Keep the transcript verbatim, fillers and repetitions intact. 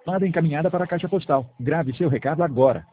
Chamada encaminhada para a caixa postal. Grave seu recado agora.